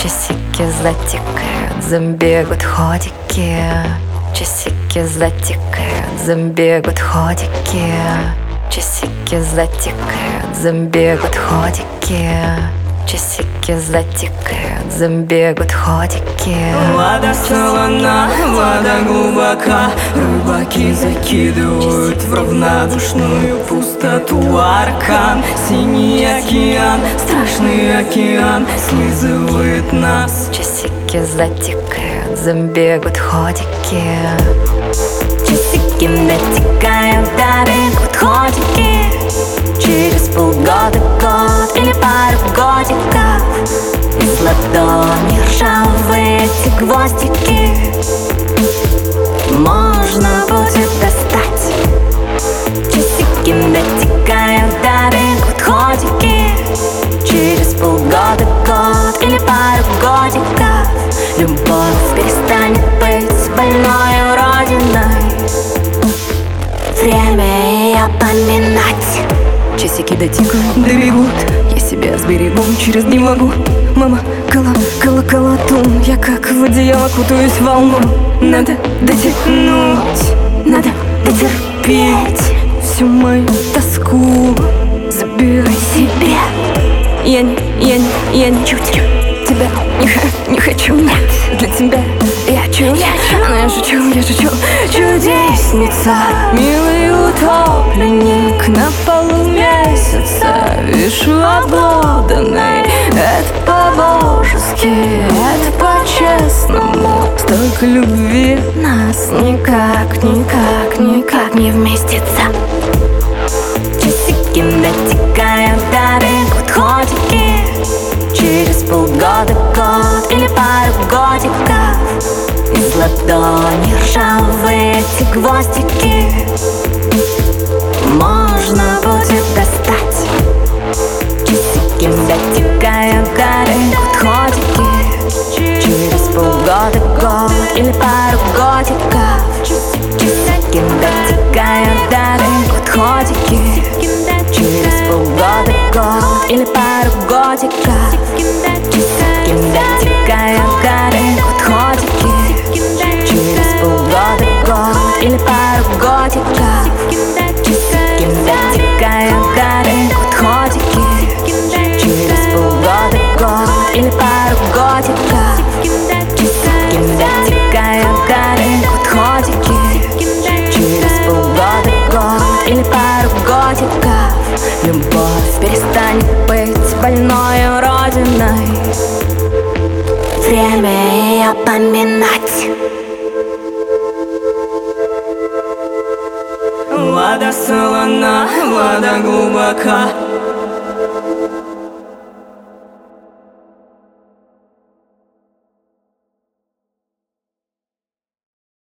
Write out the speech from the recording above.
Часики затикают, забегут ходики. Часики затикают, забегут ходики. Часики затикают, забегут ходики. Часики затикают, забегут ходики. Вода солона, вода глубока. Рыбаки закидывают в равнодушную пустоту аркан. Синий океан, страшный океан слизывает нас. Часики затикают, забегут ходики. Часики натикают, добегут ходики. Через полгода, год или пару годиков из ладони ржавые эти гвоздики можно будет достать. Часики натикают, добегут ходики. Через полгода, год или пару годиков любовь перестанет быть больной родиной. Время ее поминать. Часики дотикают, добегут. Я себя сберегу, через не могу. Мама, колотун. Я как в одеяло кутаюсь в волну. Надо дотянуть, надо дотерпеть всю мою тоску забирай себе. Я не чуть тебя не хочу. Нет, для тебя я чуть. Но я шучу. Чудесница, милый утопленник на полу месяца. Вишу обладанный. Это по-божески, это по-честному. Столько любви нас никак не вместится. Часики натикают, добегут ходики. Через полгода, год или пару годиков из ладони ржавые эти гвоздики можно будет достать. Часики натикают, добегут ходики. Через полгода, год или пару годиков часики натикают, добегут ходики. Через полгода, год или пару годиков часики натикают, добегут ходики. Через полгода, год или пару годиков часики натикают, добегут ходики. Через полгода, год или пару годиков часики натикают, добегут ходики. Через полгода, год или пару годиков любовь перестанет быть больной родиной. Время ее поминать. Вода солона, вода глубока.